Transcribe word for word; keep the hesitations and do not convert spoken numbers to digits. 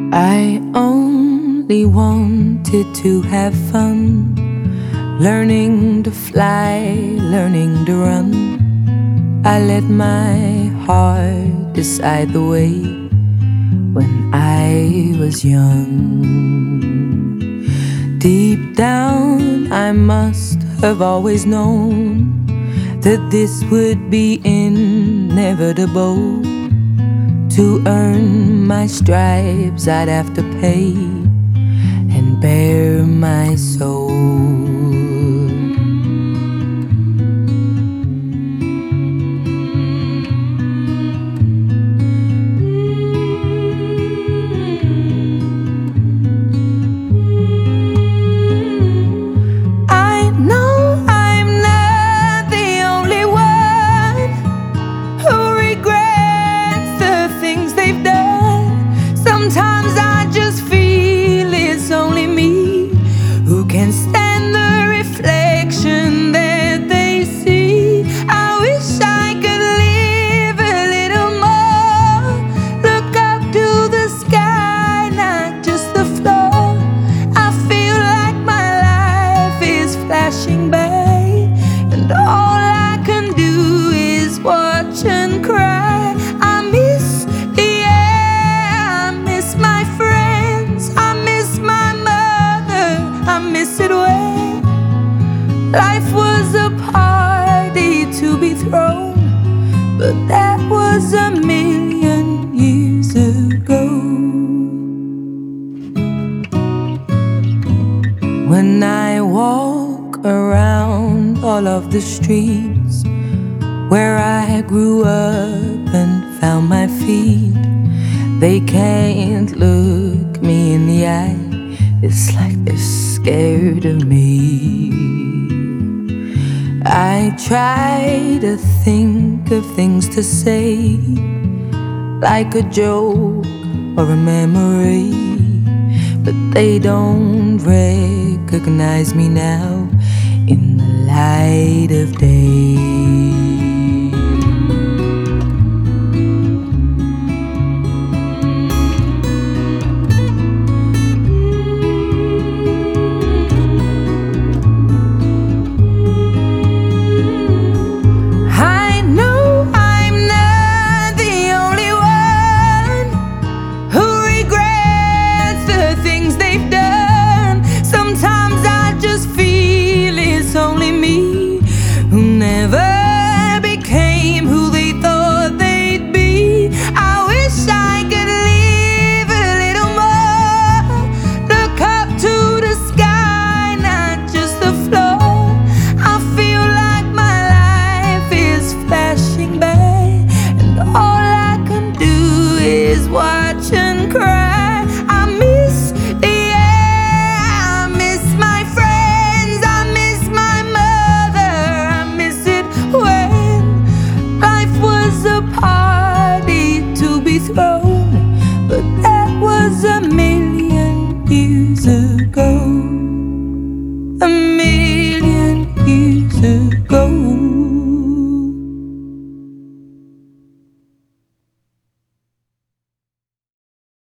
I only wanted to have fun, learning to fly, learning to run. I let my heart decide the way when I was young. Deep down I must have always known that this would be inevitable. To earn my stripes I'd have to pay and bare my soul. Sometimes I just feel it's only me who can stand the reflection that they see. I wish I could live a little more, look up to the sky, not just the floor. I feel like my life is flashing by, and all I can do is watch and cry. Life was a party to be thrown, but that was a million years ago. When I walk around all of the streets where I grew up and found my feet, they can't look me in the eye. It's like they're scared of me. I try to think of things to say, like a joke or a memory, but they don't recognize me now in the light of day. Watch and cry. I miss the air, I miss my friends, I miss my mother, I miss it when life was a party to be thrown, but that was a million years ago. A million